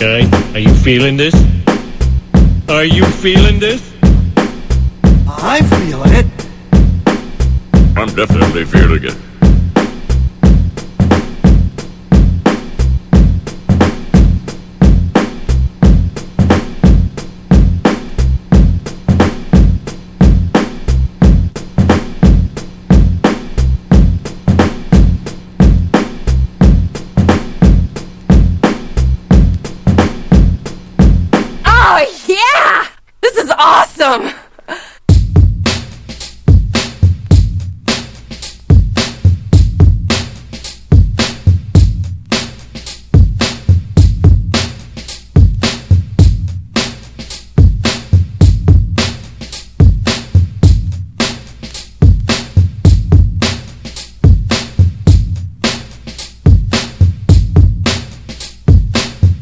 Okay? Are you feeling this? Are you feeling this? I'm feeling it. I'm definitely feeling it.